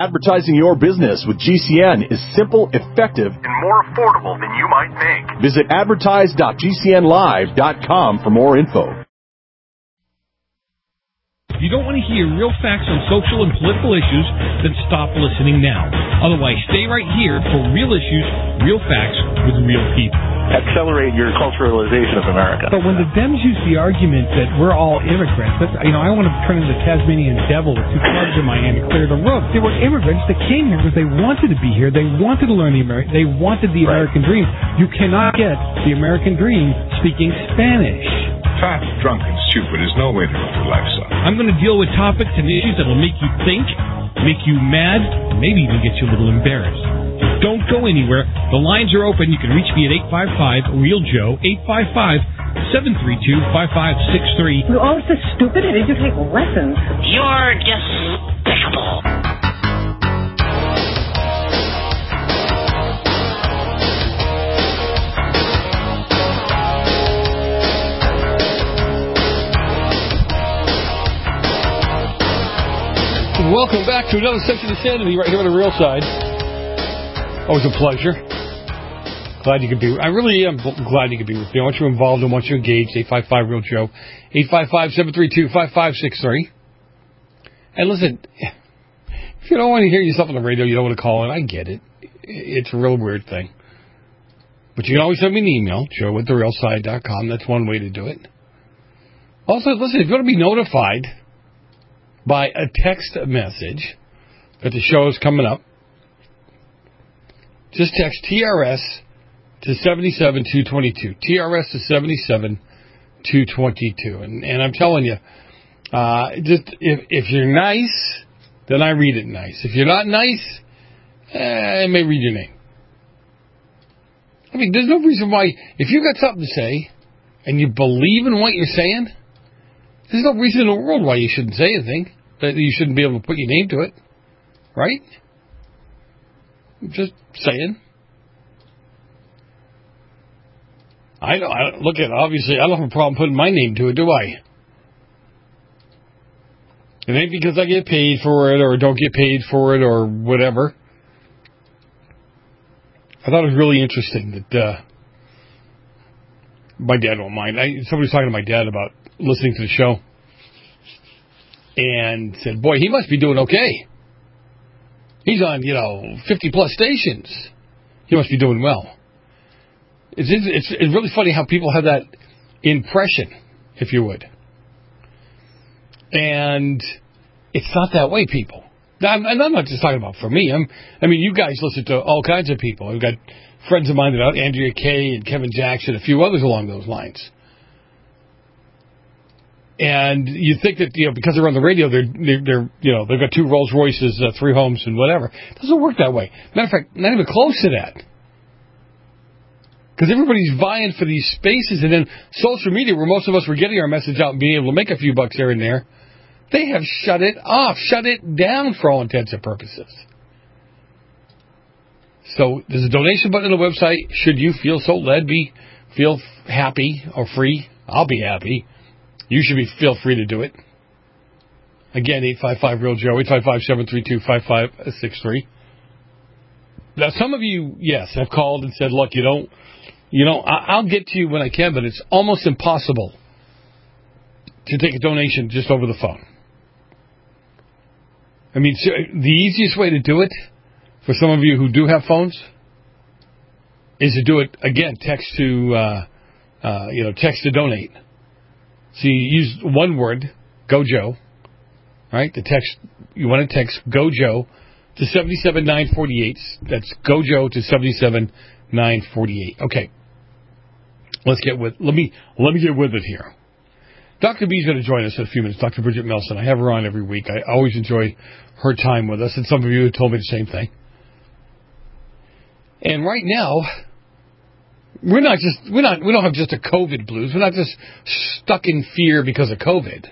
Advertising your business with GCN is simple, effective, and more affordable than you might think. Visit advertise.gcnlive.com for more info. If you don't want to hear real facts on social and political issues, then stop listening now. Otherwise, stay right here for real issues, real facts with real people. Accelerate your culturalization of America. But when the Dems use the argument that we're all immigrants, I want to turn into the Tasmanian devil with two clubs in my hand to clear the road. They were immigrants that came here because they wanted to be here. They wanted to learn they wanted the American dream. You cannot get the American dream speaking Spanish. Fat, drunk, and stupid is no way to live your life, son. I'm going to deal with topics and issues that will make you think, make you mad, maybe even get you a little embarrassed. Don't go anywhere. The lines are open. You can reach me at 855-REAL-JOE, 855-732-5563. You're all so stupid. Did you take lessons? You're despicable. Welcome back to another section of Sanity right here on the Real Side. Always a pleasure. Glad you could be. I really am glad you could be with me. I want you involved. I want you engaged. 855-REAL-JOE. 855-732-5563. And listen, if you don't want to hear yourself on the radio, you don't want to call in, I get it. It's a real weird thing. But you can always send me an email, joe@therealside.com. That's one way to do it. Also, listen, if you want to be notified by a text message that the show is coming up, just text TRS to 77222. TRS to 77222. And I'm telling you, just if you're nice, then I read it nice. If you're not nice, I may read your name. I mean, there's no reason why, if you've got something to say and you believe in what you're saying, there's no reason in the world why you shouldn't say anything, that you shouldn't be able to put your name to it. Right? I'm just saying. Obviously, I don't have a problem putting my name to it, do I? It ain't because I get paid for it or don't get paid for it or whatever. I thought it was really interesting that my dad won't mind. Somebody was talking to my dad about listening to the show and said, boy, he must be doing okay. He's on, 50-plus stations. He must be doing well. It's really funny how people have that impression, if you would. And it's not that way, people. And I'm not just talking about for me. I mean, you guys listen to all kinds of people. I've got friends of mine that are Andrea Kay and Kevin Jackson, a few others along those lines. And you think that, because they're on the radio, they've got 2 Rolls Royces, 3 homes, and whatever. It doesn't work that way. Matter of fact, not even close to that. Because everybody's vying for these spaces, and then social media, where most of us were getting our message out and being able to make a few bucks here and there, they have shut it off, shut it down for all intents and purposes. So there's a donation button on the website. Should you feel so led, feel happy or free, I'll be happy. You should feel free to do it. Again, 855-REAL-JOE, 855-732-5563. Now, some of you, yes, have called and said, look, I'll get to you when I can, but it's almost impossible to take a donation just over the phone. I mean, the easiest way to do it, for some of you who do have phones, is to do it, again, text to donate. So you use one word, Go Joe, right? You want to text Go Joe to 77948. That's Go Joe to 77948. Okay. Let me get with it here. Dr. B is going to join us in a few minutes. Dr. Bridget Melson. I have her on every week. I always enjoy her time with us, and some of you have told me the same thing. And right now, we don't have just a COVID blues. We're not just stuck in fear because of COVID.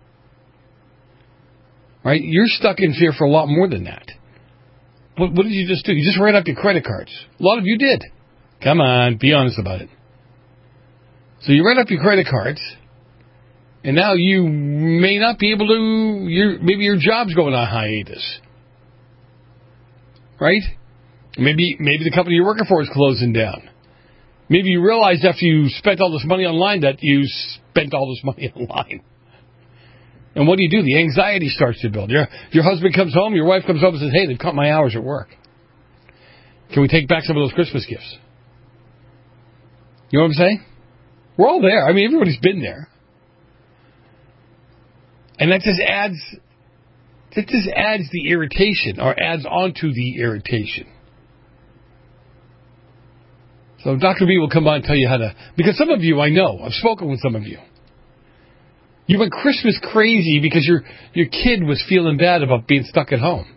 Right? You're stuck in fear for a lot more than that. What did you just do? You just ran up your credit cards. A lot of you did. Come on, be honest about it. So you ran up your credit cards, and now you may not be able to, maybe your job's going on hiatus. right? Maybe the company you're working for is closing down. Maybe you realized after you spent all this money online that you spent all this money online. And what do? The anxiety starts to build. Your husband comes home, your wife comes home and says, hey, they've cut my hours at work. Can we take back some of those Christmas gifts? You know what I'm saying? We're all there. I mean, everybody's been there. And that just adds the irritation, or adds onto the irritation. So Dr. B will come by and tell you how to, because some of you I know, I've spoken with some of you. You went Christmas crazy because your kid was feeling bad about being stuck at home.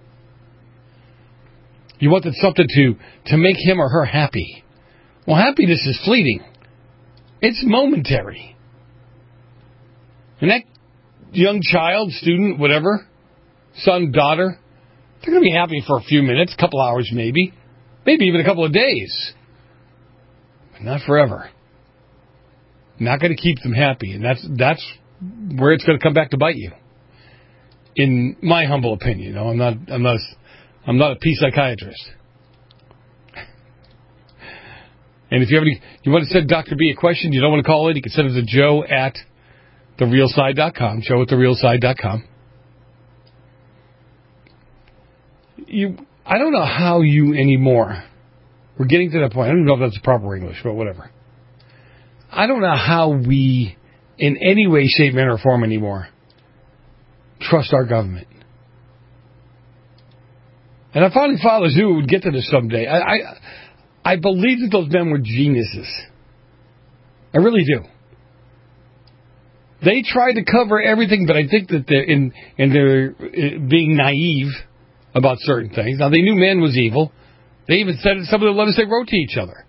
You wanted something to make him or her happy. Well, happiness is fleeting. It's momentary. And that young child, student, whatever, son, daughter, they're going to be happy for a few minutes, a couple hours maybe even a couple of days. But not forever. Not going to keep them happy. And that's where it's going to come back to bite you. In my humble opinion. I'm not a peace psychiatrist. And if you want to send Dr. B a question, you don't want to call in, you can send it to Joe at therealside.com. Joe at therealside.com. I don't know how you anymore. We're getting to that point. I don't know if that's proper English, but whatever. I don't know how we, in any way, shape, manner, or form anymore, trust our government. And our founding fathers knew we would get to this someday. I believe that those men were geniuses. I really do. They tried to cover everything, but I think that they're being naive about certain things. Now, they knew man was evil. They even said it in some of the letters they wrote to each other.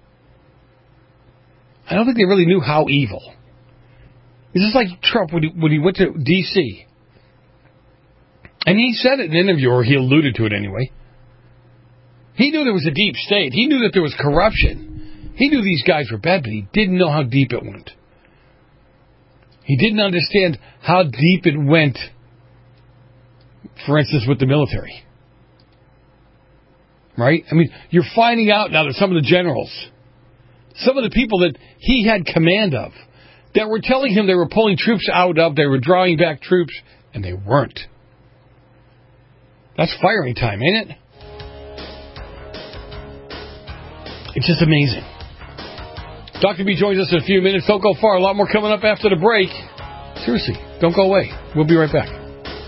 I don't think they really knew how evil. It's just like Trump when he went to D.C. And he said it in an interview, or he alluded to it anyway. He knew there was a deep state. He knew that there was corruption. He knew these guys were bad, but he didn't know how deep it went. He didn't understand how deep it went, for instance, with the military. Right? I mean, you're finding out now that some of the generals, some of the people that he had command of, that were telling him they were pulling troops out of, they were drawing back troops, and they weren't. That's firing time, ain't it? It's just amazing. Dr. B joins us in a few minutes. Don't go far. A lot more coming up after the break. Seriously, don't go away. We'll be right back.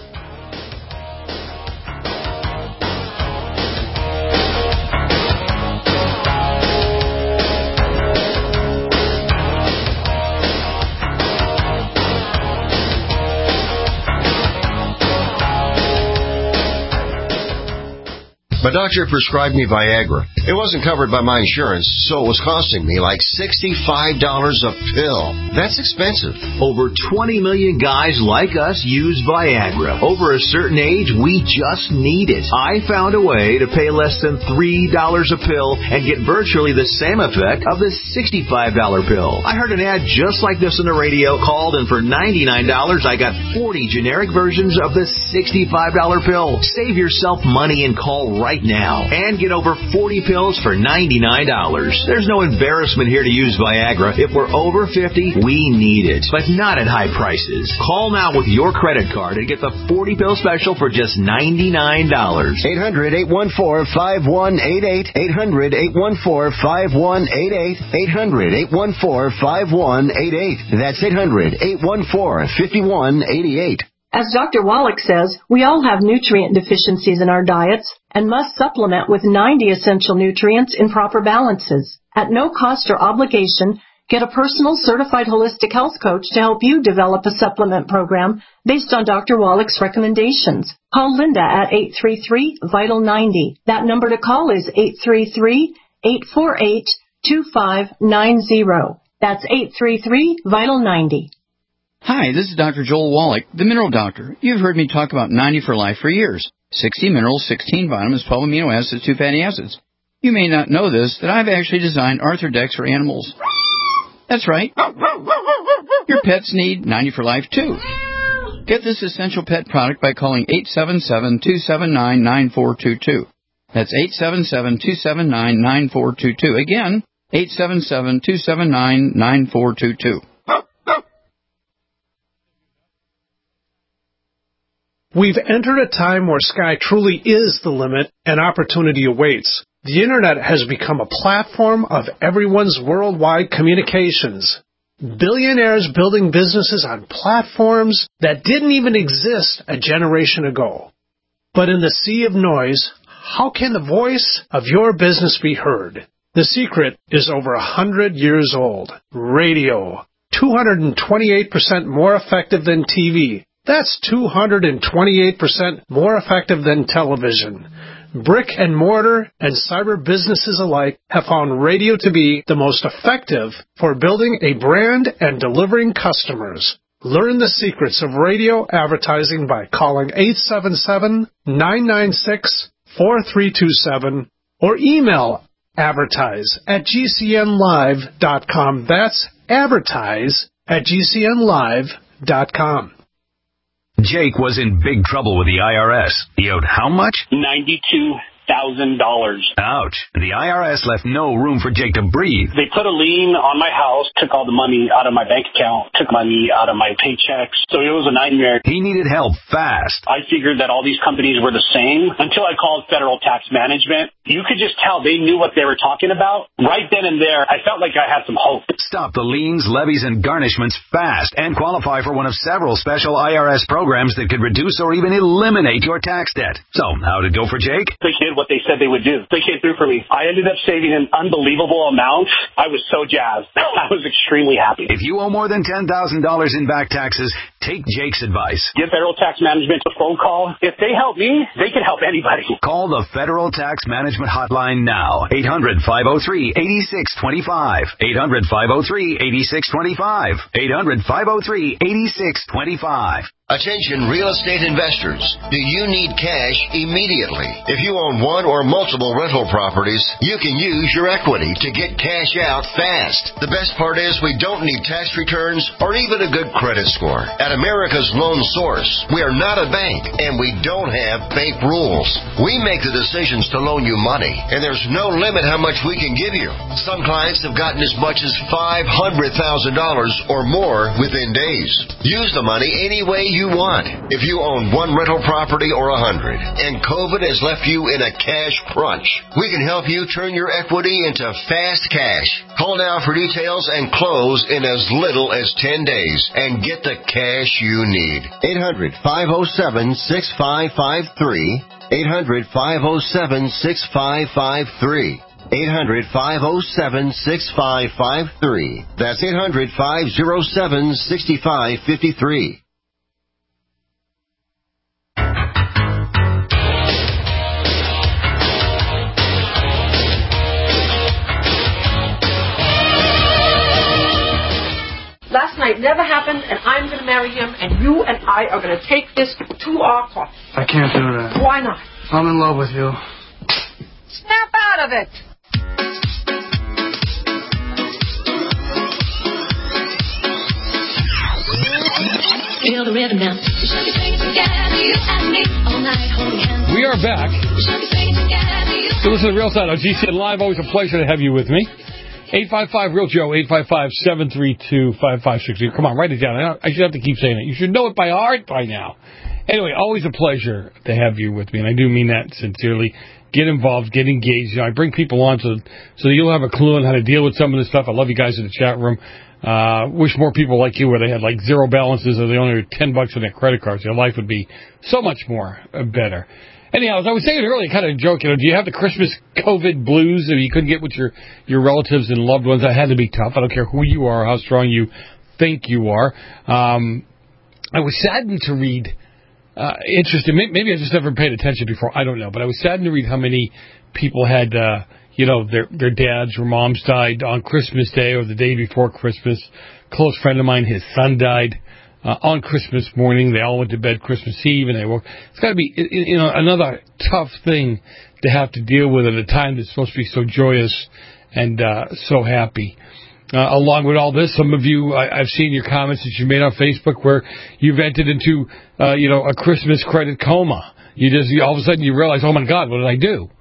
My doctor prescribed me Viagra. It wasn't covered by my insurance, so it was costing me like $65 a pill. That's expensive. Over 20 million guys like us use Viagra. Over a certain age, we just need it. I found a way to pay less than $3 a pill and get virtually the same effect of the $65 pill. I heard an ad just like this on the radio, called, and for $99, I got 40 generic versions of the $65 pill. Save yourself money and call right now and get over 40 pills for $99. There's no embarrassment here to use Viagra. If we're over 50, we need it, but not at high prices. Call now with your credit card and get the 40 pill special for just $99. 800-814-5188. 800-814-5188. 800-814-5188. That's 800-814-5188. As Dr. Wallach says, we all have nutrient deficiencies in our diets and must supplement with 90 essential nutrients in proper balances. At no cost or obligation, get a personal certified holistic health coach to help you develop a supplement program based on Dr. Wallach's recommendations. Call Linda at 833-VITAL-90. That number to call is 833-848-2590. That's 833-VITAL-90. Hi, this is Dr. Joel Wallach, the Mineral Doctor. You've heard me talk about 90 for Life for years. 60 minerals, 16 vitamins, 12 amino acids, 2 fatty acids. You may not know this, that I've actually designed Arthrodex for animals. That's right. Your pets need 90 for Life, too. Get this essential pet product by calling 877-279-9422. That's 877-279-9422. Again, 877-279-9422. We've entered a time where sky truly is the limit and opportunity awaits. The Internet has become a platform of everyone's worldwide communications. Billionaires building businesses on platforms that didn't even exist a generation ago. But in the sea of noise, how can the voice of your business be heard? The secret is over 100 years old. Radio. 228% more effective than TV. That's 228% more effective than television. Brick and mortar and cyber businesses alike have found radio to be the most effective for building a brand and delivering customers. Learn the secrets of radio advertising by calling 877-996-4327 or email advertise@gcnlive.com. That's advertise@gcnlive.com. Jake was in big trouble with the IRS. He owed how much? $92,000. Ouch. The IRS left no room for Jake to breathe. They put a lien on my house, took all the money out of my bank account, took money out of my paychecks. So it was a nightmare. He needed help fast. I figured that all these companies were the same until I called Federal Tax Management. You could just tell they knew what they were talking about. Right then and there, I felt like I had some hope. Stop the liens, levies, and garnishments fast and qualify for one of several special IRS programs that could reduce or even eliminate your tax debt. So, how'd it go for Jake? They did what they said they would do. They came through for me. I ended up saving an unbelievable amount. I was so jazzed. I was extremely happy. If you owe more than $10,000 in back taxes, take Jake's advice. Give Federal Tax Management a phone call. If they help me, they can help anybody. Call the Federal Tax Management Hotline now. 800-503-8625. 800-503-8625. 800-503-8625. Attention real estate investors. Do you need cash immediately? If you own one or multiple rental properties, you can use your equity to get cash out fast. The best part is we don't need tax returns or even a good credit score. At America's Loan Source, we are not a bank and we don't have bank rules. We make the decisions to loan you money, and there's no limit how much we can give you. Some clients have gotten as much as $500,000 or more within days. Use the money any way you want. If you own one rental property or 100 and COVID has left you in a cash crunch, we can help you turn your equity into fast cash. Call now for details and close in as little as 10 days and get the cash you need. 800-507-6553. 800-507-6553. 800-507-6553. That's 800-507-6553. Last night never happened, and I'm going to marry him, and you and I are going to take this to our court. I can't do that. Why not? I'm in love with you. Snap out of it! Feel the rhythm now. We are back. So listen to Real Side on GCN Live. Always a pleasure to have you with me. 855-REAL-JOE, 855-732-5560. Come on, write it down. I should have to keep saying it. You should know it by heart by now. Anyway, always a pleasure to have you with me, and I do mean that sincerely. Get involved, get engaged. I bring people on so that you'll have a clue on how to deal with some of this stuff. I love you guys in the chat room. Wish more people like you where they had like zero balances or they only had $10 on their credit cards. Your life would be so much more better. Anyhow, as I was saying earlier, kind of a joke, do you have the Christmas COVID blues if you couldn't get with your relatives and loved ones? That had to be tough. I don't care who you are, how strong you think you are. I was saddened to read, interesting, maybe I just never paid attention before, I don't know, but I was saddened to read how many people had, their dads or moms died on Christmas Day or the day before Christmas. Close friend of mine, his son died. On Christmas morning, they all went to bed Christmas Eve, and they woke. It's got to be, another tough thing to have to deal with at a time that's supposed to be so joyous and so happy. Along with all this, some of you, I've seen your comments that you made on Facebook where you've entered into, a Christmas credit coma. All of a sudden you realize, oh my God, what did I do?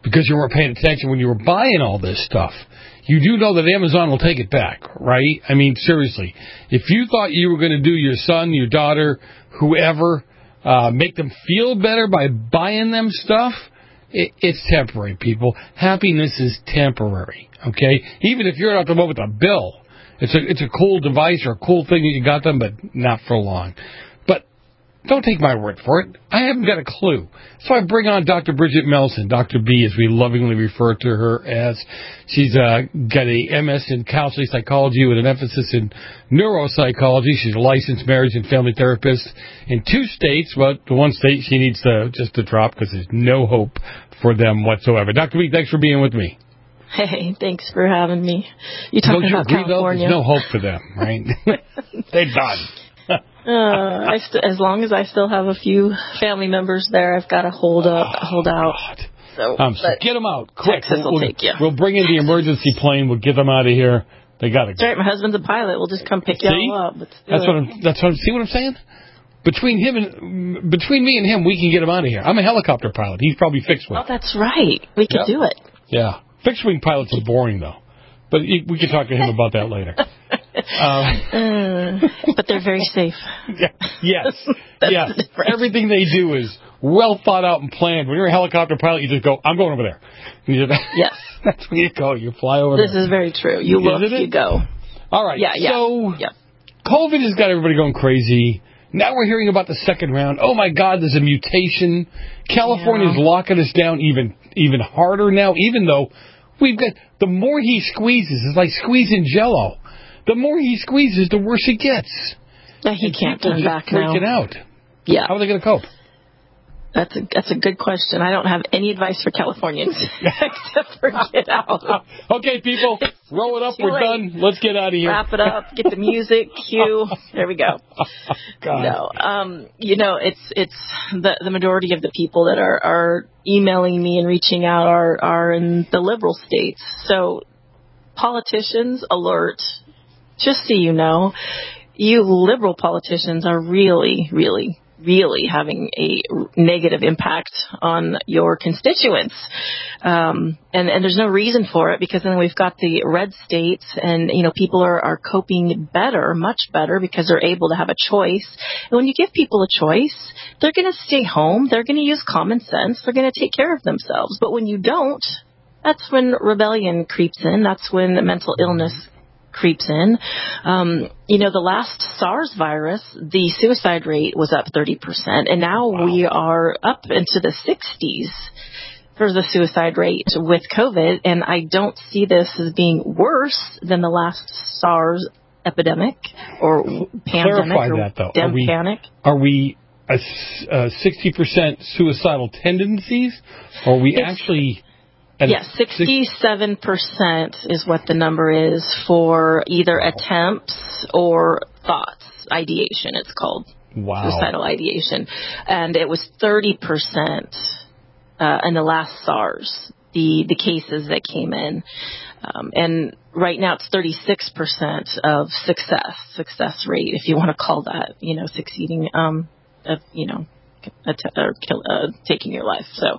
because you weren't paying attention when you were buying all this stuff. You do know that Amazon will take it back, right? I mean, seriously. If you thought you were going to do your son, your daughter, whoever, make them feel better by buying them stuff, it's temporary, people. Happiness is temporary, okay? Even if you're not the one with a bill, it's a cool device or a cool thing that you got them, but not for long. But don't take my word for it. I haven't got a clue. So I bring on Dr. Bridget Melson, Dr. B, as we lovingly refer to her as. She's got a MS in counseling psychology with an emphasis in neuropsychology. She's a licensed marriage and family therapist in 2 states, but the one state she needs to drop because there's no hope for them whatsoever. Dr. B, thanks for being with me. Hey, thanks for having me. You're talking about California. There's no hope for them, right? They're done. As long as I still have a few family members there, I've got to hold out. So get them out quick. Texas will take you. We'll bring in the emergency plane. We'll get them out of here. They got to go. That's right. My husband's a pilot. We'll just come pick you all up. See what I'm saying? Between me and him, we can get him out of here. I'm a helicopter pilot. He's probably fixed wing. Oh, that's right. We could do it. Yeah. Fixed wing pilots are boring though, but we can talk to him about that later. But they're very safe. Yes. Everything they do is well thought out and planned. When you're a helicopter pilot, you just go, I'm going over there. Yes. That's where you go. You fly over there. This is very true. You look, you go. All right. Yeah. So COVID has got everybody going crazy. Now we're hearing about the second round. Oh, my God, there's a mutation. California's locking us down even harder now, even though we've got the more he squeezes, it's like squeezing Jell-O. The more he squeezes, the worse it gets. Yeah, he can't turn back now. Freaking out. Yeah. How are they going to cope? That's a good question. I don't have any advice for Californians except for get out. Okay, people, roll it up. We're done. Let's get out of here. Wrap it up. Get the music. Cue. There we go. God. No, it's the majority of the people that are emailing me and reaching out are in the liberal states. So politicians, alert. Just so you know, you liberal politicians are really, really, really having a negative impact on your constituents. And there's no reason for it, because then we've got the red states and, people are coping better, much better, because they're able to have a choice. And when you give people a choice, they're going to stay home. They're going to use common sense. They're going to take care of themselves. But when you don't, that's when rebellion creeps in. That's when mental illness creeps in. The last SARS virus, the suicide rate was up 30%, and now we are up into the 60s for the suicide rate with COVID, and I don't see this as being worse than the last SARS epidemic or pandemic. Clarify or that, though. Panic. Are we 60% suicidal tendencies, or are we actually... Yes, 67% is what the number is for either attempts or thoughts. Ideation, it's called. Wow. Suicidal ideation. And it was 30% in the last SARS, the cases that came in. And right now it's 36% of success rate, if you want to call that, succeeding, taking your life. So,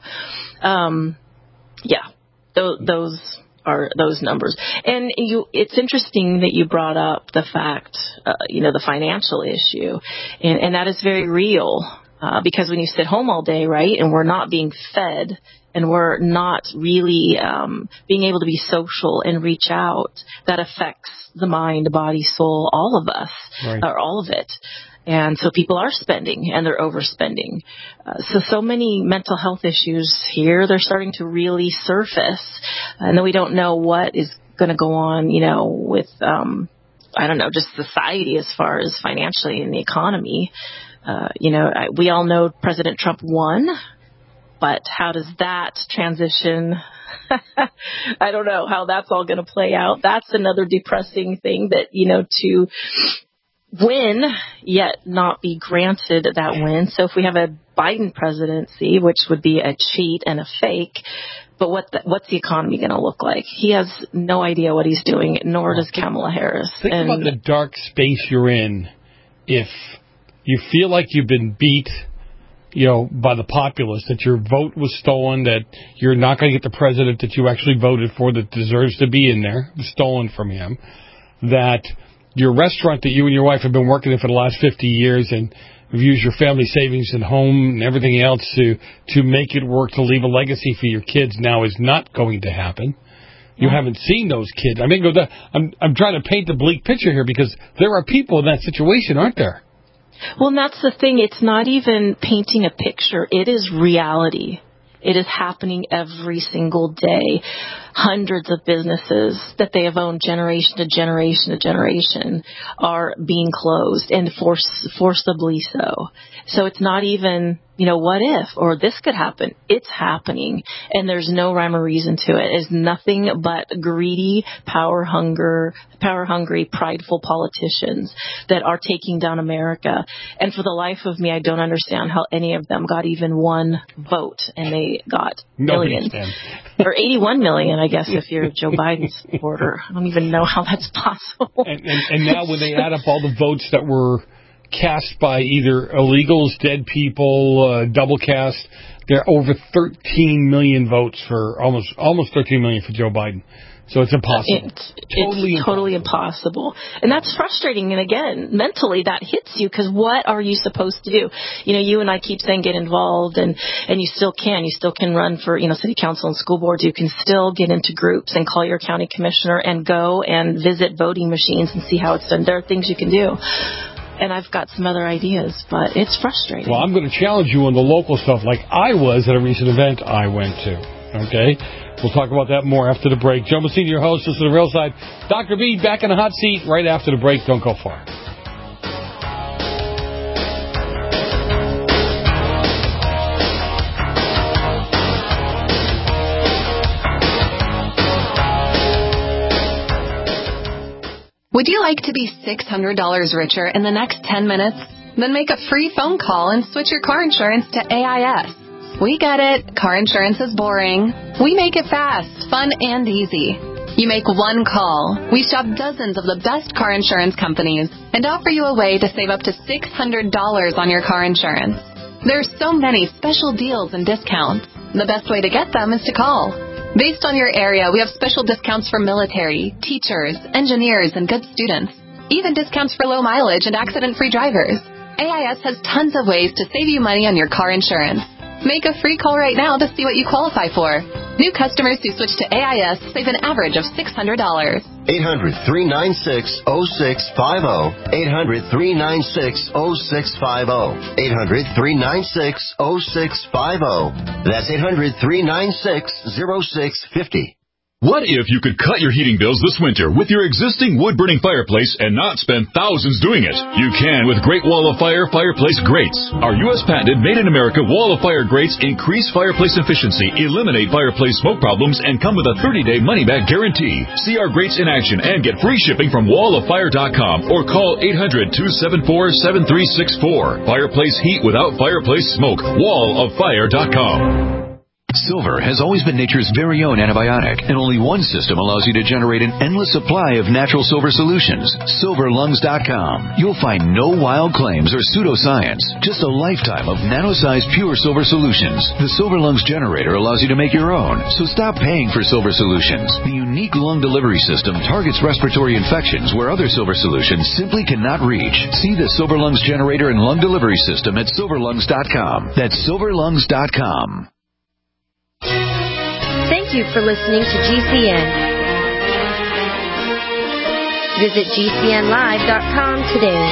those are those numbers. And it's interesting that you brought up the fact, the financial issue, and that is very real, because when you sit home all day, right, and we're not being fed, and we're not really being able to be social and reach out, that affects the mind, body, soul, all of us, or all of it. And so people are spending, and they're overspending. So many mental health issues here, they're starting to really surface. And then we don't know what is going to go on, with, just society as far as financially in the economy. We all know President Trump won, but how does that transition? I don't know how that's all going to play out. That's another depressing thing that, to win, yet not be granted that win. So if we have a Biden presidency, which would be a cheat and a fake, but what's the economy going to look like? He has no idea what he's doing, nor does Kamala Harris. Think about the dark space you're in if you feel like you've been beat by the populace, that your vote was stolen, that you're not going to get the president that you actually voted for that deserves to be in there, stolen from him, that your restaurant that you and your wife have been working in for the last 50 years and have used your family savings and home and everything else to make it work, to leave a legacy for your kids now is not going to happen. You haven't seen those kids. I'm trying to paint the bleak picture here because there are people in that situation, aren't there? Well, and that's the thing. It's not even painting a picture. It is reality. It is happening every single day. Hundreds of businesses that they have owned generation to generation to generation are being closed, and forcibly so. So it's not even, what if, or this could happen. It's happening, and there's no rhyme or reason to it. It's nothing but greedy, power-hungry, prideful politicians that are taking down America. And for the life of me, I don't understand how any of them got even one vote, and they got millions. Or 81 million, I guess, if you're a Joe Biden supporter. I don't even know how that's possible. And now when they add up all the votes that were cast by either illegals, dead people, double cast, there are over 13 million votes for almost 13 million for Joe Biden. So it's impossible. It's totally impossible. And that's frustrating. And again, mentally that hits you because what are you supposed to do? You and I keep saying get involved and you still can. You still can run for, city council and school boards. You can still get into groups and call your county commissioner and go and visit voting machines and see how it's done. There are things you can do. And I've got some other ideas, but it's frustrating. Well, I'm going to challenge you on the local stuff like I was at a recent event I went to. Okay? We'll talk about that more after the break. Joe Messina, your host. This is The Real Side. Dr. B back in the hot seat right after the break. Don't go far. Would you like to be $600 richer in the next 10 minutes? Then make a free phone call and switch your car insurance to AIS. We get it. Car insurance is boring. We make it fast, fun, and easy. You make one call. We shop dozens of the best car insurance companies and offer you a way to save up to $600 on your car insurance. There are so many special deals and discounts. The best way to get them is to call. Based on your area, we have special discounts for military, teachers, engineers, and good students. Even discounts for low mileage and accident-free drivers. AIS has tons of ways to save you money on your car insurance. Make a free call right now to see what you qualify for. New customers who switch to AIS save an average of $600. 800-396-0650. 800-396-0650. 800-396-0650. That's 800-396-0650. What if you could cut your heating bills this winter with your existing wood-burning fireplace and not spend thousands doing it? You can with Great Wall of Fire fireplace grates. Our U.S. patented made-in-America Wall of Fire grates increase fireplace efficiency, eliminate fireplace smoke problems, and come with a 30-day money-back guarantee. See our grates in action and get free shipping from walloffire.com or call 800-274-7364. Fireplace heat without fireplace smoke. walloffire.com. Silver has always been nature's very own antibiotic, and only one system allows you to generate an endless supply of natural silver solutions. SilverLungs.com. You'll find no wild claims or pseudoscience, just a lifetime of nano-sized pure silver solutions. The Silver Lungs generator allows you to make your own, so stop paying for silver solutions. The unique lung delivery system targets respiratory infections where other silver solutions simply cannot reach. See the Silver Lungs generator and lung delivery system at SilverLungs.com. That's SilverLungs.com. Thank you for listening to GCN. Visit GCNlive.com today.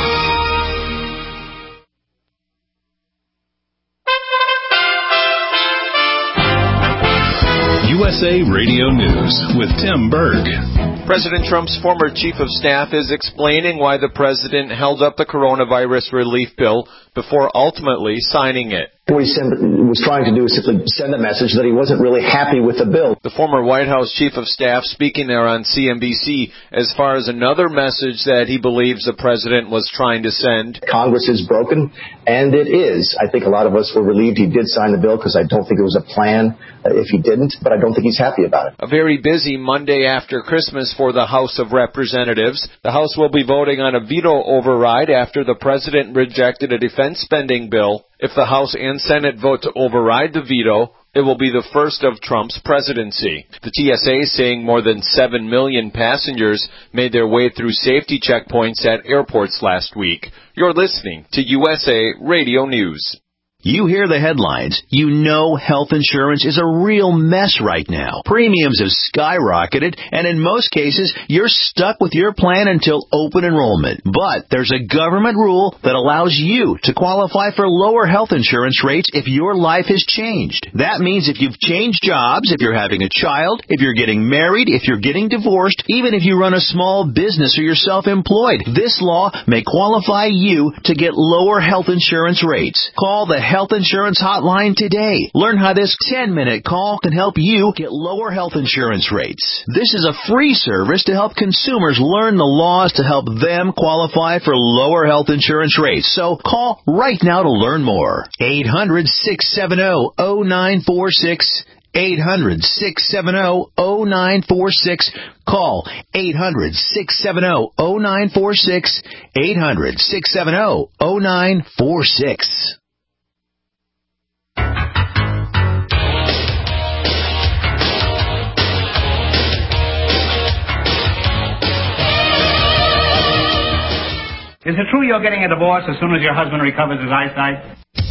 USA Radio News with Tim Berg. President Trump's former chief of staff is explaining why the president held up the coronavirus relief bill before ultimately signing it. What he was trying to do is simply send a message that he wasn't really happy with the bill. The former White House chief of staff speaking there on CNBC as far as another message that he believes the president was trying to send. Congress is broken, and it is. I think a lot of us were relieved he did sign the bill because I don't think it was a plan if he didn't, but I don't think he's happy about it. A very busy Monday after Christmas for the House of Representatives. The House will be voting on a veto override after the president rejected a defense spending bill. If the House and Senate vote to override the veto, it will be the first of Trump's presidency. The TSA is saying more than 7 million passengers made their way through safety checkpoints at airports last week. You're listening to USA Radio News. You hear the headlines. You know health insurance is a real mess right now. Premiums have skyrocketed, and in most cases, you're stuck with your plan until open enrollment. But there's a government rule that allows you to qualify for lower health insurance rates if your life has changed. That means if you've changed jobs, if you're having a child, if you're getting married, if you're getting divorced, even if you run a small business or you're self-employed, this law may qualify you to get lower health insurance rates. Call the Health Insurance Hotline today. Learn how this 10-minute call can help you get lower health insurance rates. This is a free service to help consumers learn the laws to help them qualify for lower health insurance rates. So call right now to learn more. 800-670-0946. 800-670-0946. Call 800-670-0946. 800-670-0946. Is it true you're getting a divorce as soon as your husband recovers his eyesight?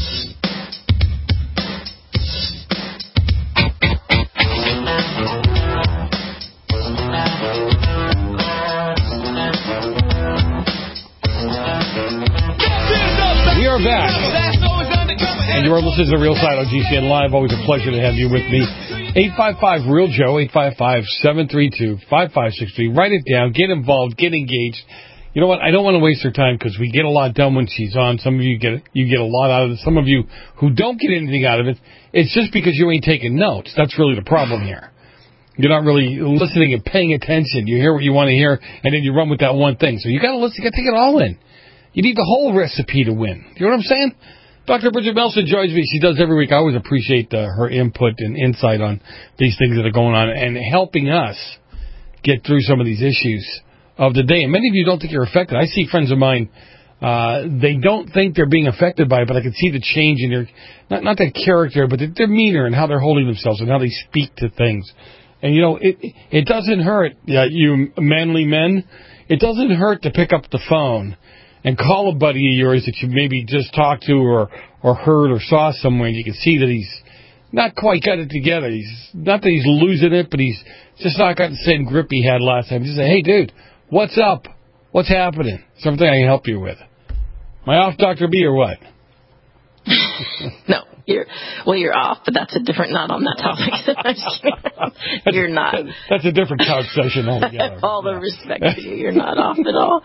We are back. And you are listening to The Real Side on GCN Live. Always a pleasure to have you with me. 855-REAL-JOE, 855-732-5563. Write it down. Get involved. Get engaged. You know what? I don't want to waste her time because we get a lot done when she's on. Some of you get a lot out of it. Some of you who don't get anything out of it, it's just because you ain't taking notes. That's really the problem here. You're not really listening and paying attention. You hear what you want to hear, and then you run with that one thing. So you got to listen. You got to take it all in. You need the whole recipe to win. You know what I'm saying? Dr. Bridget Melson joins me. She does every week. I always appreciate her input and insight on these things that are going on and helping us get through some of these issues of the day. And many of you don't think you're affected. I see friends of mine, they don't think they're being affected by it, but I can see the change in their, not their character, but their demeanor and how they're holding themselves and how they speak to things. And, you know, it doesn't hurt, you manly men, it doesn't hurt to pick up the phone and call a buddy of yours that you maybe just talked to or heard or saw somewhere, and you can see that he's not quite got it together. Not that he's losing it, but he's just not got the same grip he had last time. Just say, hey, dude, what's up? What's happening? Something I can help you with. Am I off Dr. B or what? No, you're off, but that's a different, not on that topic. You're not. That's a different couch session altogether. All the respect to you, you're not off at all.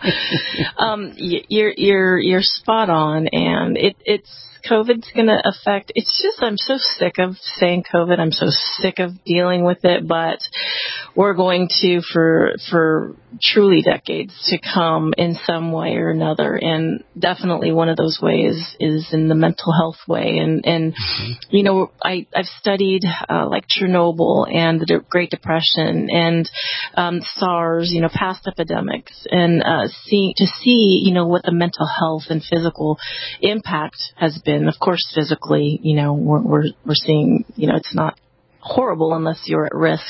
You're spot on, and it's COVID's going to affect. It's just I'm so sick of saying COVID. I'm so sick of dealing with it, but we're going to for truly decades to come in some way or another, and definitely one of those ways is in the mental health way. And you know, I've studied like Chernobyl and the Great Depression and SARS, you know, past epidemics, and see you know what the mental health and physical impact has been. Of course, physically, you know, we're seeing, you know, it's not horrible unless you're at risk,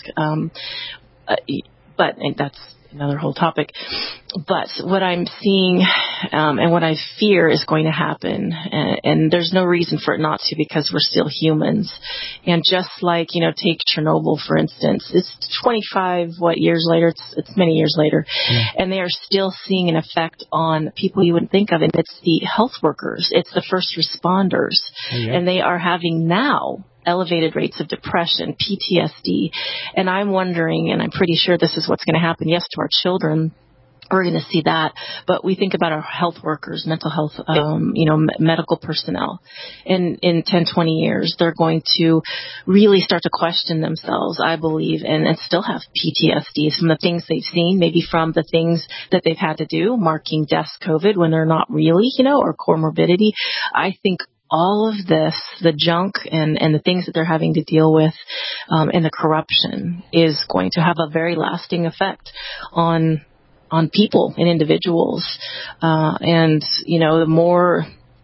but that's another whole topic. But what I'm seeing and what I fear is going to happen, and there's no reason for it not to, because we're still humans. And just like, you know, take Chernobyl, for instance, it's 25 years later, it's many years later, and they are still seeing an effect on people you wouldn't think of, and it's the health workers, it's the first responders, and they are having now elevated rates of depression, PTSD, and I'm wondering, and I'm pretty sure this is what's going to happen, yes, to our children. We're going to see that, but we think about our health workers, mental health, you know, medical personnel. In 10, 20 years, they're going to really start to question themselves, I believe, and still have PTSD from the things they've seen, maybe from the things that they've had to do, marking deaths COVID when they're not really, you know, or comorbidity. I think all of this, the junk and the things that they're having to deal with, and the corruption is going to have a very lasting effect on people and individuals. And, you know, the more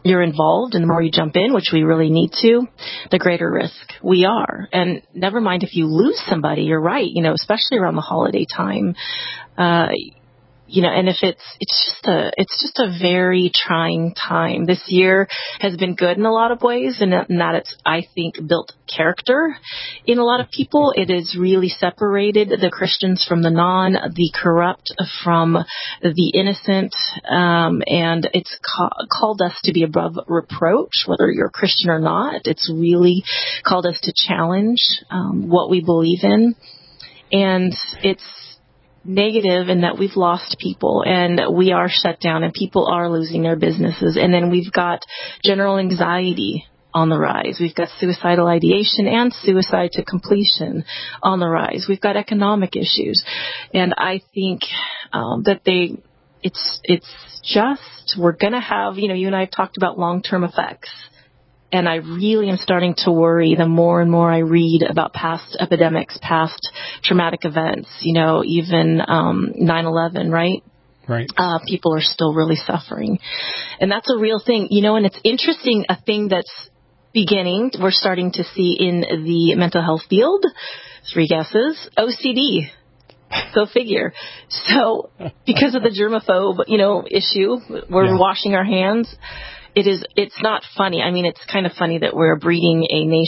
you're involved and the more you jump in, which we really need to, the greater risk we are. And never mind if you lose somebody, you're right, especially around the holiday time. And if it's just a very trying time. This year has been good in a lot of ways, and that it's, I think, built character in a lot of people. It has really separated the Christians from the the corrupt from the innocent, and it's called us to be above reproach, whether you're a Christian or not. It's really called us to challenge what we believe in, and it's negative in that we've lost people and we are shut down and people are losing their businesses. And then we've got general anxiety on the rise. We've got suicidal ideation and suicide to completion on the rise. We've got economic issues. And I think that it's just, we're going to have, you and I have talked about long-term effects. And I really am starting to worry the more and more I read about past epidemics, past traumatic events, even 9/11, right? Right. People are still really suffering. And that's a real thing, and it's interesting, a thing that's beginning, we're starting to see in the mental health field, 3 guesses, OCD. Go figure. So because of the germaphobe, issue, we're washing our hands. It's not funny. I mean, it's kind of funny that we're breeding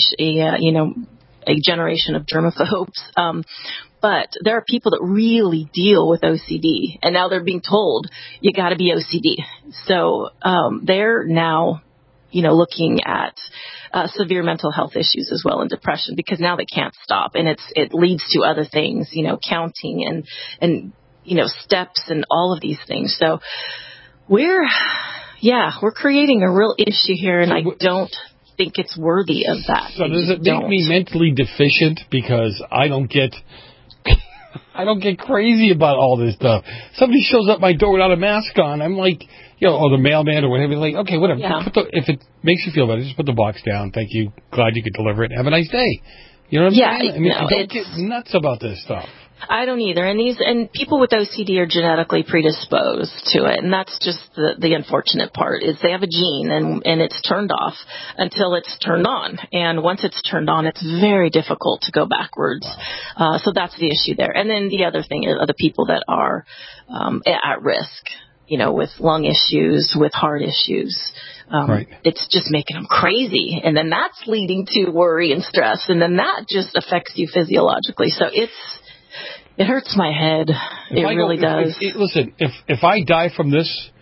a generation of germaphobes. But there are people that really deal with OCD, and now they're being told you got to be OCD. So they're now, looking at severe mental health issues as well, and depression, because now they can't stop, and it leads to other things, counting and steps and all of these things. So we're creating a real issue here, and I don't think it's worthy of that. So does it make me mentally deficient because I don't get crazy about all this stuff? Somebody shows up my door without a mask on, I'm like, or the mailman or whatever, like, okay, whatever. Yeah. If it makes you feel better, just put the box down. Thank you. Glad you could deliver it. Have a nice day. You know what I'm saying? I mean, don't get nuts about this stuff. I don't either. And people with OCD are genetically predisposed to it. And that's just the unfortunate part, is they have a gene and it's turned off until it's turned on. And once it's turned on, it's very difficult to go backwards. Wow. So that's the issue there. And then the other thing are the people that are at risk, with lung issues, with heart issues. Right. It's just making them crazy. And then that's leading to worry and stress. And then that just affects you physiologically. So it hurts my head. It really does. Listen, if I die from this,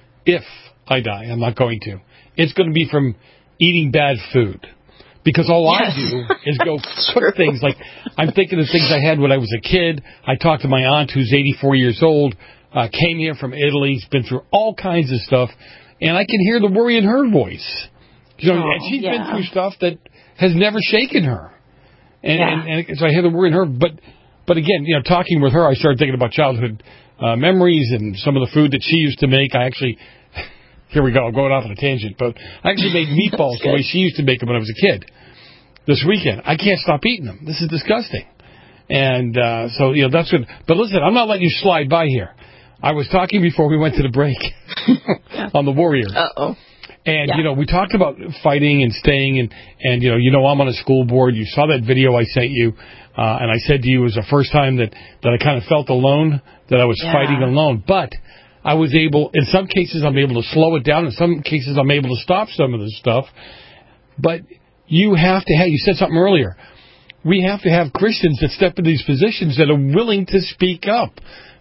I'm not going to. It's going to be from eating bad food. Because all I do is go cook things. Like, I'm thinking of things I had when I was a kid. I talked to my aunt who's 84 years old, came here from Italy, has been through all kinds of stuff, and I can hear the worry in her voice. And she's been through stuff that has never shaken her. And so I hear the worry in her, But again, talking with her, I started thinking about childhood memories and some of the food that she used to make. Here we go, I'm going off on a tangent, but I actually made meatballs the way she used to make them when I was a kid. This weekend, I can't stop eating them. This is disgusting. And so, that's good. But listen, I'm not letting you slide by here. I was talking before we went to the break on the Warriors. Uh-oh. And, we talked about fighting and staying, and I'm on a school board. You saw that video I sent you, and I said to you it was the first time that I kind of felt alone, that I was fighting alone. But I was able, in some cases, I'm able to slow it down. In some cases, I'm able to stop some of this stuff. But you said something earlier. We have to have Christians that step into these positions that are willing to speak up,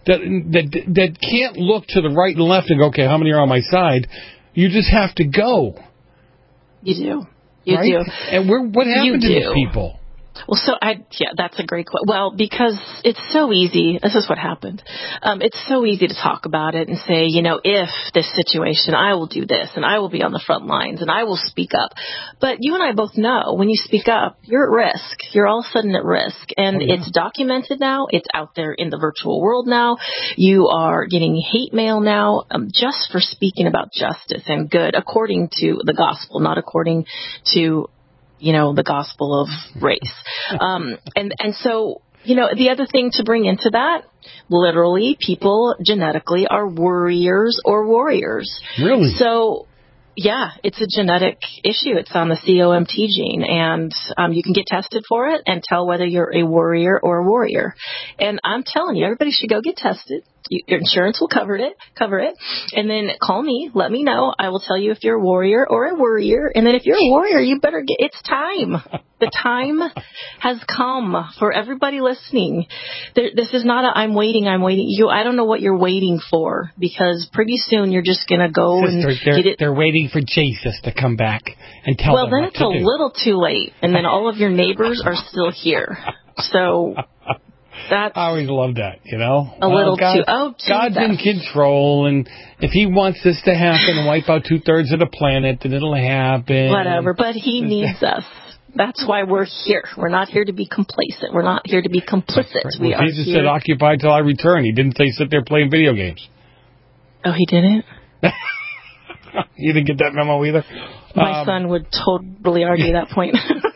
that can't look to the right and left and go, okay, how many are on my side? You just have to go. You do. You do. And what happened to these people? Well, that's a great question. Well, because it's so easy. This is what happened. It's so easy to talk about it and say, if this situation, I will do this and I will be on the front lines and I will speak up. But you and I both know when you speak up, you're at risk. You're all of a sudden at risk. And it's documented now. It's out there in the virtual world now. You are getting hate mail now just for speaking about justice and good according to the gospel, not according to the gospel of race. And so, the other thing to bring into that, literally, people genetically are worriers or warriors. Really? So, Yeah, it's a genetic issue. It's on the COMT gene, and you can get tested for it and tell whether you're a worrier or a warrior. And I'm telling you, everybody should go get tested. Your insurance will cover it, and then call me, let me know. I will tell you if you're a warrior or a worrier, and then if you're a warrior, you better it's time. The time has come for everybody listening. This is not I'm waiting. I don't know what you're waiting for, because pretty soon you're just going to go and get it. They're waiting for Jesus to come back and tell them what to do. Well, then it's a little too late, and then all of your neighbors are still here. So... I always love that, A little too. God's in control, and if He wants this to happen and wipe out 2/3 of the planet, then it'll happen. Whatever, but He needs us. That's why we're here. We're not here to be complacent. We're not here to be complicit. Right. Jesus said, "Occupy till I return." He didn't say sit there playing video games. Oh, He didn't? You didn't get that memo either? My son would totally argue that point.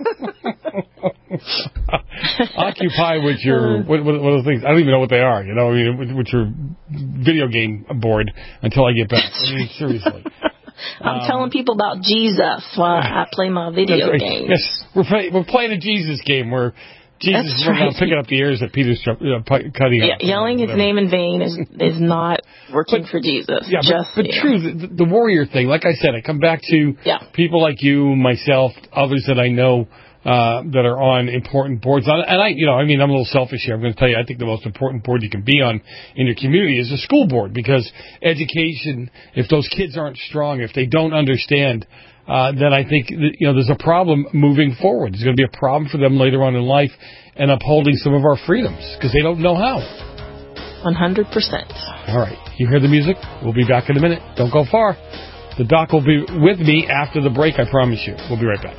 Occupy with your what are those things? I don't even know what they are. With your video game board until I get back. I mean, seriously. I'm telling people about Jesus while I play my video games. Yes, we're playing a Jesus game where Jesus is picking up the ears that Peter's cutting up. Yelling His name in vain is not working for Jesus. Yeah, but true, the warrior thing, like I said, I come back to people like you, myself, others that I know that are on important boards. And I'm a little selfish here. I'm going to tell you, I think the most important board you can be on in your community is a school board, because education, if those kids aren't strong, if they don't understand, then I think there's a problem moving forward. There's going to be a problem for them later on in life and upholding some of our freedoms, because they don't know how. 100%. All right. You hear the music? We'll be back in a minute. Don't go far. The doc will be with me after the break, I promise you. We'll be right back.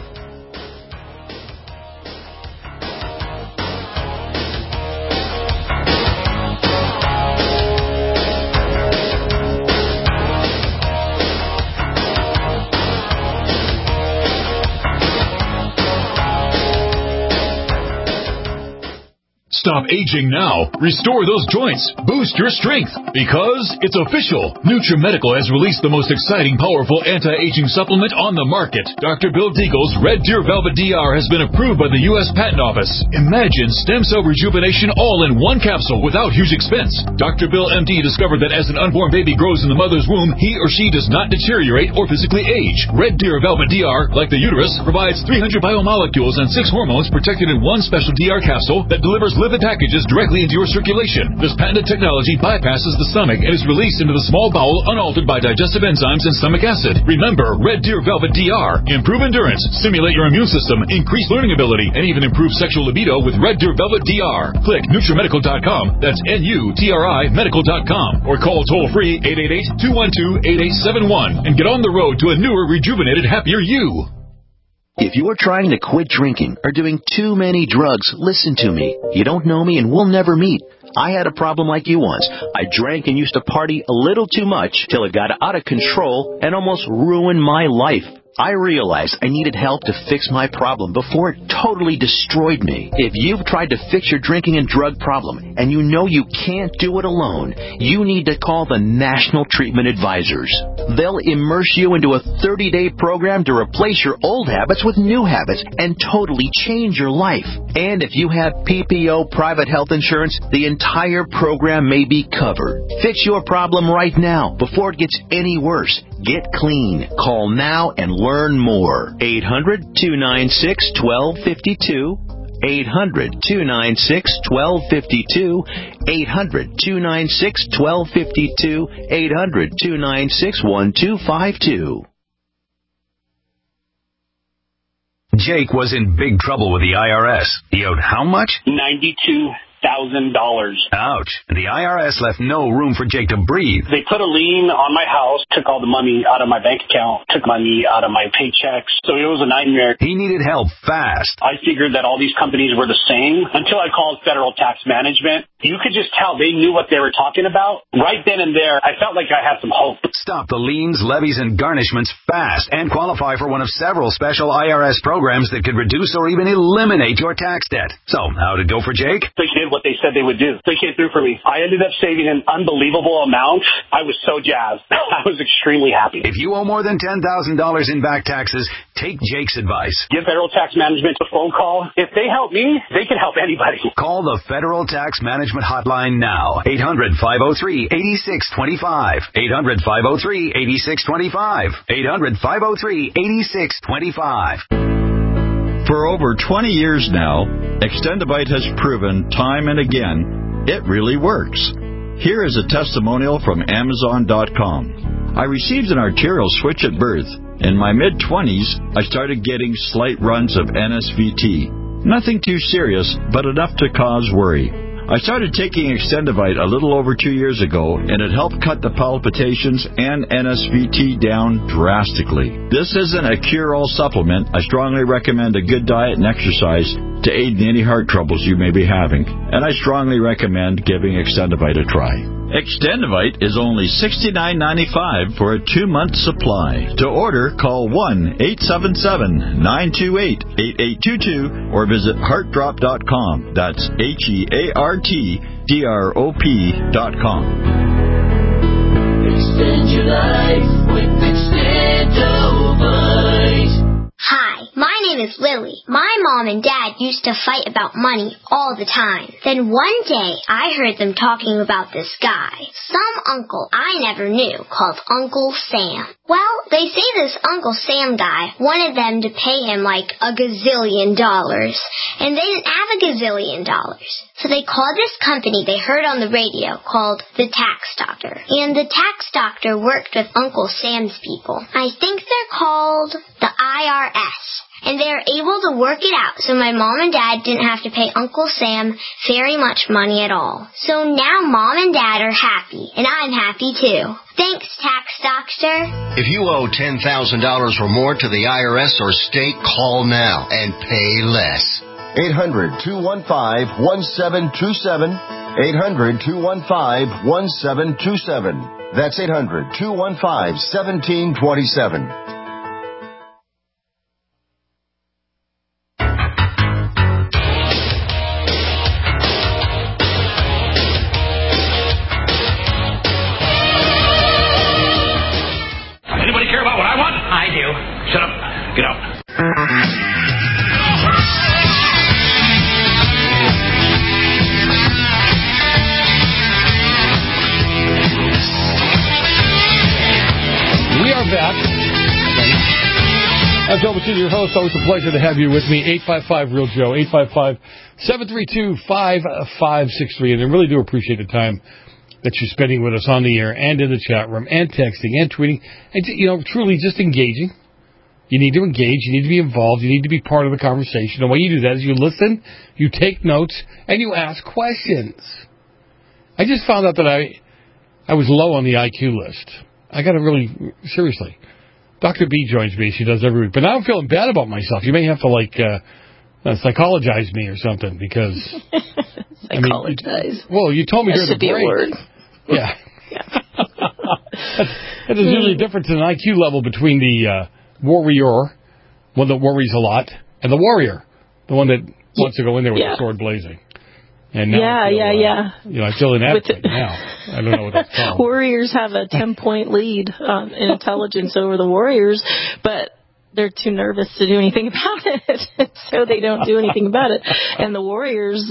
Stop aging now. Restore those joints. Boost your strength. Because it's official. NutriMedical has released the most exciting, powerful anti-aging supplement on the market. Dr. Bill Deagle's Red Deer Velvet DR has been approved by the U.S. Patent Office. Imagine stem cell rejuvenation all in one capsule without huge expense. Dr. Bill MD discovered that as an unborn baby grows in the mother's womb, he or she does not deteriorate or physically age. Red Deer Velvet DR, like the uterus, provides 300 biomolecules and 6 hormones protected in one special DR capsule that delivers lipid packages directly into your circulation. This patented technology bypasses the stomach and is released into the small bowel unaltered by digestive enzymes and stomach acid. Remember, Red Deer Velvet DR. Improve endurance, stimulate your immune system, increase learning ability, and even improve sexual libido with Red Deer Velvet DR. Click NutriMedical.com. That's NUTRI Medical.com. Or call toll-free 888-212-8871 and get on the road to a newer, rejuvenated, happier you. If you're trying to quit drinking or doing too many drugs, listen to me. You don't know me and we'll never meet. I had a problem like you once. I drank and used to party a little too much till it got out of control and almost ruined my life. I realized I needed help to fix my problem before it totally destroyed me. If you've tried to fix your drinking and drug problem and you know you can't do it alone, you need to call the National Treatment Advisors. They'll immerse you into a 30-day program to replace your old habits with new habits and totally change your life. And if you have PPO private health insurance, the entire program may be covered. Fix your problem right now before it gets any worse. Get clean. Call now and learn more. 800-296-1252. 800-296-1252. 800-296-1252. 800-296-1252. Jake was in big trouble with the IRS. He owed how much? $92,000. Ouch. And the IRS left no room for Jake to breathe. They put a lien on my house, took all the money out of my bank account, took money out of my paychecks. So it was a nightmare. He needed help fast. I figured that all these companies were the same until I called Federal Tax Management. you could just tell they knew what they were talking about. Right then and there, I felt like I had some hope. Stop the liens, levies, and garnishments fast and qualify for one of several special IRS programs that could reduce or even eliminate your tax debt. So, how'd it go for Jake? They did what they said they would do. They came through for me. I ended up saving an unbelievable amount. I was so jazzed. I was extremely happy. If you owe more than $10,000 in back taxes, take Jake's advice. Give Federal Tax Management a phone call. If they help me, they can help anybody. Call the Federal Tax Management Hotline now. 800-503-8625. 800-503-8625. 800-503-8625. For over 20 years now, Extendivite has proven time and again it really works. Here is a testimonial from Amazon.com. I received an arterial switch at birth. In my mid-20s, I started getting slight runs of NSVT. Nothing too serious, but enough to cause worry. I started taking Extendivite a little over 2 years ago, and it helped cut the palpitations and NSVT down drastically. This isn't a cure-all supplement. I strongly recommend a good diet and exercise to aid in any heart troubles you may be having, and I strongly recommend giving Extendivite a try. Extendivite is only $69.95 for a 2-month supply. To order, call 1-877-928-8822 or visit heartdrop.com. That's HEARTDROP.com. Extend your life with Extendivite. Hi, my name is Lily. My mom and dad used to fight about money all the time. Then one day, I heard them talking about this guy, some uncle I never knew, called Uncle Sam. Well, they say this Uncle Sam guy wanted them to pay him like $1 gazillion, and they didn't have $1 gazillion. So they called this company they heard on the radio called the Tax Doctor. And the Tax Doctor worked with Uncle Sam's people. I think they're called the IRS. And they were able to work it out so my mom and dad didn't have to pay Uncle Sam very much money at all. So now mom and dad are happy, and I'm happy too. Thanks, Tax Doctor. If you owe $10,000 or more to the IRS or state, call now and pay less. 800-215-1727. 800-215-1727. That's 800-215-1727. Shut up. Get out. We are back. I'm Joe Machine, your host. Always a pleasure to have you with me. 855-REAL-JOE. 855-732-5563. And I really do appreciate the time that you're spending with us on the air and in the chat room and texting and tweeting. And, truly just engaging. You need to engage. You need to be involved. You need to be part of the conversation. The way you do that is you listen, you take notes, and you ask questions. I just found out that I was low on the IQ list. I got to really, seriously. Dr. B joins me. She does every week. But now I'm feeling bad about myself. You may have to, psychologize me or something because... Psychologize. You told me that here to break. A word. Yeah. There's usually a difference in IQ level between the... warrior, one that worries a lot, and the warrior, the one that wants to go in there with the sword blazing. And now I feel inadequate now. I don't know what that's called. Warriors have a 10-point lead in intelligence over the warriors, but they're too nervous to do anything about it, so they don't do anything about it. And the warriors,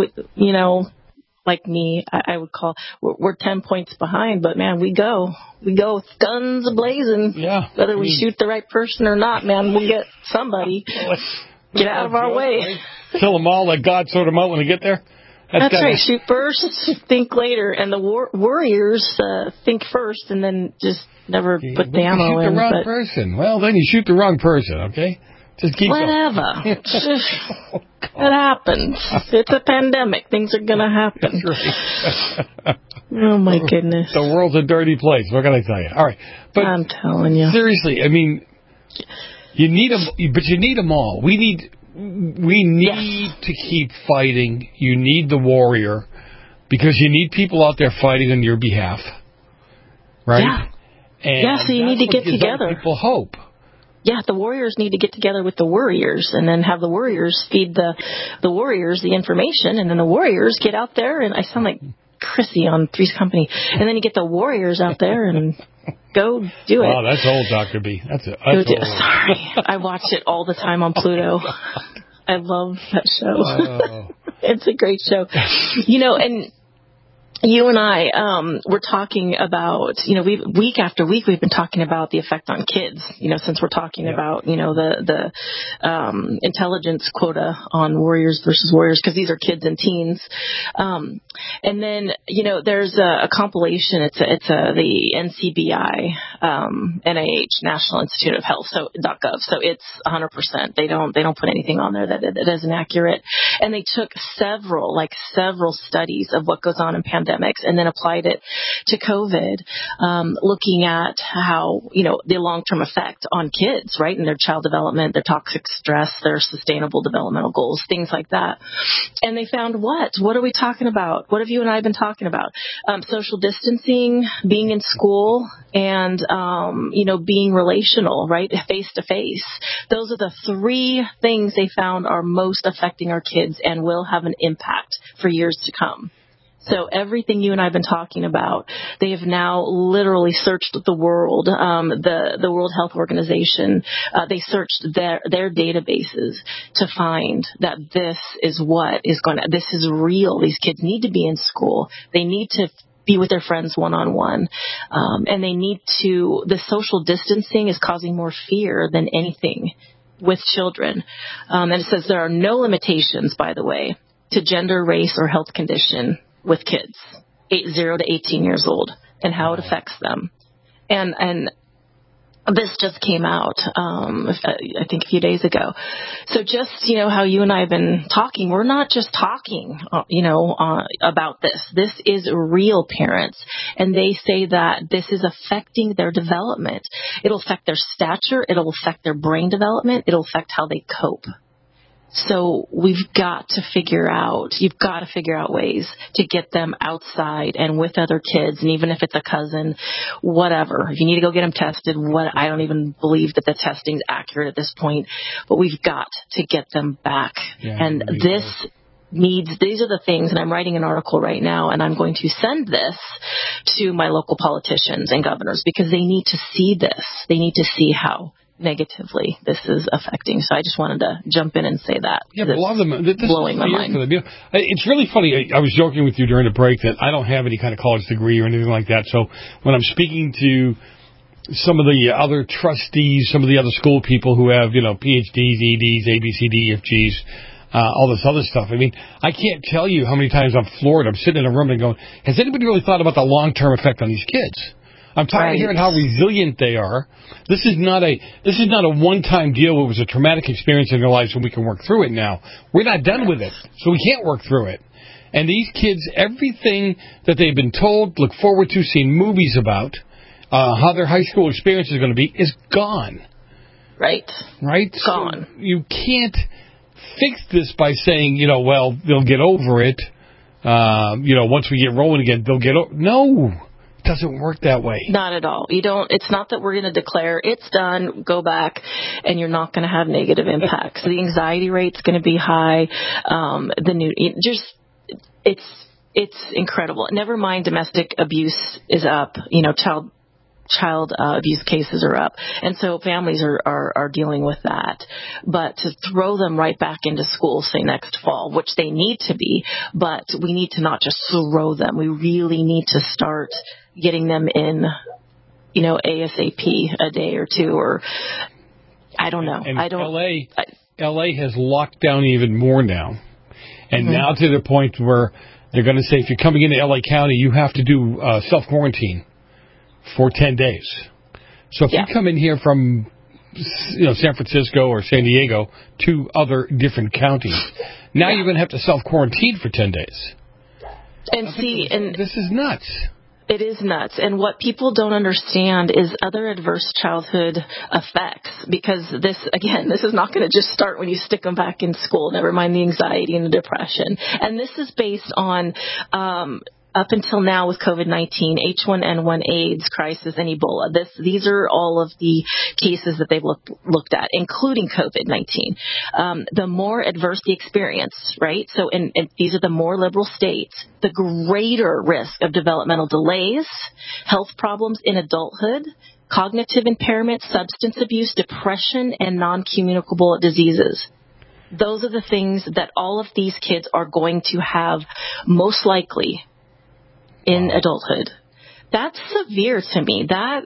like me, I would call, we're 10 points behind, but man, we go with guns blazing. Yeah. Whether we shoot the right person or not, man, we'll get somebody. Get out of our way. Kill them all, let God sort them out when they get there. That's right. Shoot first, think later. And the warriors think first and then just never put the ammo in. Shoot the wrong person. Well, then you shoot the wrong person, okay? Just keep whatever. It happens. It's a pandemic. Things are going to happen. That's right. Oh, my goodness. The world's a dirty place. What can I tell you? All right. But I'm telling you. Seriously, I mean, you need them, but you need them all. We need to keep fighting. You need the warrior. because you need people out there fighting on your behalf, right? Yeah. And so you need to get together. People hope. Yeah, the warriors need to get together with the warriors and then have the warriors feed the warriors the information, and then the warriors get out there, and I sound like Chrissy on Three's Company, and then you get the warriors out there and go do it. Wow, that's old, Dr. B. That's old. Sorry, I watch it all the time on Pluto. I love that show. It's a great show. And you and I were talking about, week after week we've been talking about the effect on kids, since we're talking about, the intelligence quota on warriors versus warriors, because these are kids and teens. And then, there's a compilation. It's the NCBI, NIH, National Institute of Health, .gov. So it's 100%. They don't put anything on there that isn't accurate. And they took several studies of what goes on in pandemics and then applied it to COVID, looking at how, the long-term effect on kids, right, and their child development, their toxic stress, their sustainable developmental goals, things like that. And they found what? What are we talking about? What have you and I been talking about? Social distancing, being in school, and, being relational, right, face-to-face. Those are the 3 things they found are most affecting our kids and will have an impact for years to come. So everything you and I have been talking about, they have now literally searched the world, the World Health Organization. They searched their databases to find that this is this is real. These kids need to be in school. They need to be with their friends one-on-one. And they need to, the social distancing is causing more fear than anything with children. And it says there are no limitations, by the way, to gender, race, or health condition with kids 0 to 18 years old and how it affects them. And this just came out, I think a few days ago. So just, how you and I have been talking, we're not just talking, about this. This is real, parents. And they say that this is affecting their development. It'll affect their stature. It'll affect their brain development. It'll affect how they cope. So you've got to figure out ways to get them outside and with other kids. And even if it's a cousin, whatever, if you need to go get them tested, I don't even believe that the testing is accurate at this point, but we've got to get them back. Yeah, and these are the things, and I'm writing an article right now, and I'm going to send this to my local politicians and governors because they need to see this. They need to see how negatively this is affecting. So I just wanted to jump in and say that. Yeah, but a lot of them, this blowing my mind. It's really funny. I was joking with you during the break that I don't have any kind of college degree or anything like that. So when I'm speaking to some of the other trustees, some of the other school people who have, PhDs, EDs, ABCD, EFGs, all this other stuff. I mean, I can't tell you how many times I'm floored. I'm sitting in a room and going, has anybody really thought about the long-term effect on these kids? I'm tired of hearing how resilient they are. This is not a one-time deal. It was a traumatic experience in their lives, and we can work through it now. We're not done with it, so we can't work through it. And these kids, everything that they've been told, look forward to, seeing movies about, how their high school experience is going to be, is gone. Right? So Gone. you can't fix this by saying, they'll get over it. Once we get rolling again, they'll get over. No. It doesn't work that way. Not at all. It's not that we're going to declare it's done, go back, and you're not going to have negative impacts. The anxiety rate's going to be high. It's incredible. Never mind, domestic abuse is up. Child abuse cases are up. And so families are dealing with that. But to throw them right back into school, say next fall, which they need to be, but we need to not just throw them. We really need to start getting them in, ASAP, a day or two, or I don't know. And LA has locked down even more now. And now to the point where they're going to say, if you're coming into LA County, you have to do self-quarantine for 10 days. So if you come in here from, San Francisco or San Diego to other different counties, now you're going to have to self-quarantine for 10 days. And this is nuts. It is nuts. And what people don't understand is other adverse childhood effects, because this is not going to just start when you stick them back in school, never mind the anxiety and the depression. And this is based on up until now with COVID-19, H1N1 AIDS crisis, and Ebola. These are all of the cases that they've looked at, including COVID-19. The more adverse the experience, right? So and these are the more liberal states, the greater risk of developmental delays, health problems in adulthood, cognitive impairment, substance abuse, depression, and non-communicable diseases. Those are the things that all of these kids are going to have most likely in adulthood. That's severe to me.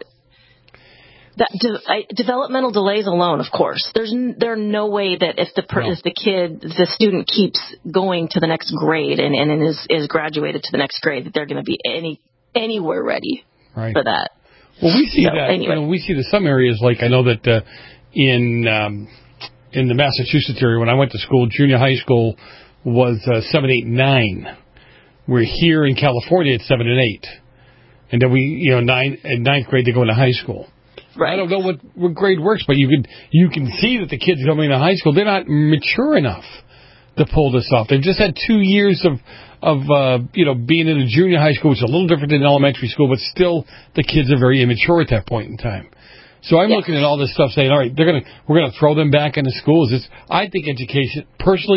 Developmental delays alone, of course. There are no way that if the student keeps going to the next grade and is graduated to the next grade, that they're going to be anywhere ready for that. Well, we see that. Anyway. We see that some areas, like I know that in the Massachusetts area, when I went to school, junior high school was 7, 8, 9. We're here in California at 7 and 8. And then ninth grade, they go into high school. Right. I don't know what grade works, but you can see that the kids coming into high school, they're not mature enough to pull this off. They've just had 2 years of being in a junior high school, which is a little different than elementary school, but still the kids are very immature at that point in time. So I'm looking at all this stuff saying, all right, we're going to throw them back into schools. I think education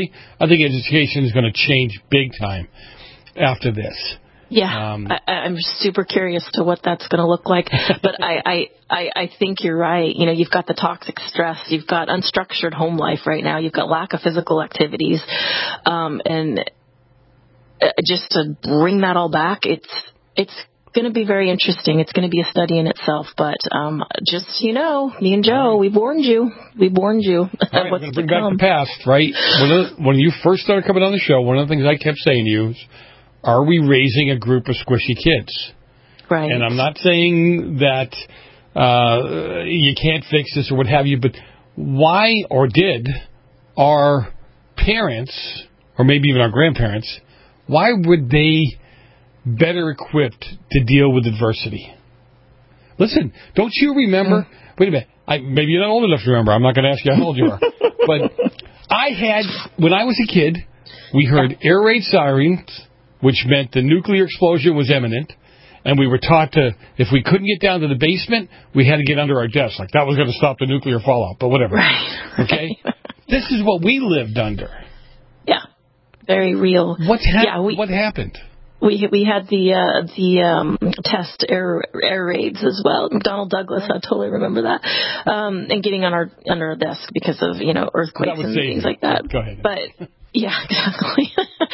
is going to change big time after this. Yeah, I'm super curious to what that's going to look like. But I think you're right. You've got the toxic stress. You've got unstructured home life right now. You've got lack of physical activities. And just to bring that all back, it's going to be very interesting. It's going to be a study in itself. But just, me and Joe, we warned you. We warned you. All right, we're going to bring back the past, right? When you first started coming on the show, one of the things I kept saying to you is, are we raising a group of squishy kids? Right. And I'm not saying that you can't fix this or what have you, but why or did our parents, or maybe even our grandparents, why were they better equipped to deal with adversity? Listen, don't you remember? Wait a minute. Maybe you're not old enough to remember. I'm not going to ask you how old you are. But when I was a kid, we heard air raid sirens, which meant the nuclear explosion was imminent, and we were taught if we couldn't get down to the basement, we had to get under our desk. Like that was going to stop the nuclear fallout, but whatever. Right. Okay? This is what we lived under. Yeah. Very real. What happened? We had the test air raids as well. McDonnell Douglas, I totally remember that. And getting under our desk because of earthquakes and things like that. Go ahead. But yeah, exactly.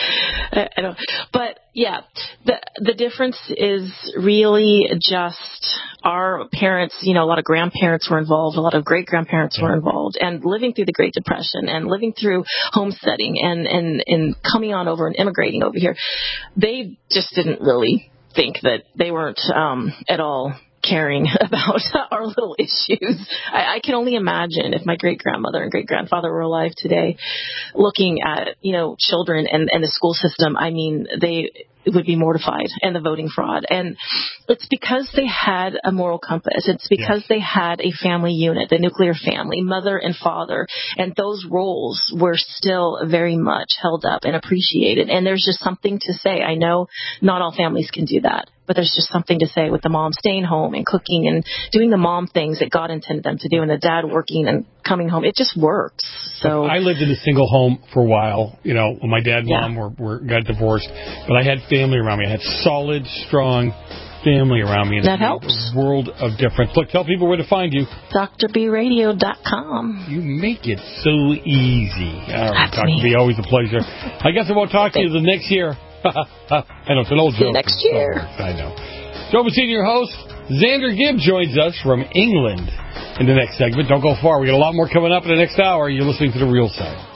I know. But yeah, the difference is really just our parents, a lot of grandparents were involved, a lot of great-grandparents were involved, and living through the Great Depression and living through homesteading and coming on over and immigrating over here, they just didn't really think that they weren't at all caring about our little issues. I can only imagine if my great-grandmother and great-grandfather were alive today, looking at, children and the school system. I mean, they would be mortified, and the voting fraud. And it's because they had a moral compass. It's because they had a family unit, the nuclear family, mother and father, and those roles were still very much held up and appreciated. And there's just something to say. I know not all families can do that, but there's just something to say with the mom staying home and cooking and doing the mom things that God intended them to do, and the dad working and coming home. It just works. So I lived in a single home for a while, when my dad and mom got divorced, but I had family around me. I had solid, strong family around me. That helps. A world of difference. Look, tell people where to find you. DrBRadio.com. You make it so easy. That's Dr. B, always a pleasure. I guess I won't talk to you the next year. I know, it's an old joke. See you next year. I know. Joe Messina, your host. Xander Gibb joins us from England in the next segment. Don't go far. We got a lot more coming up in the next hour. You're listening to The Real Side.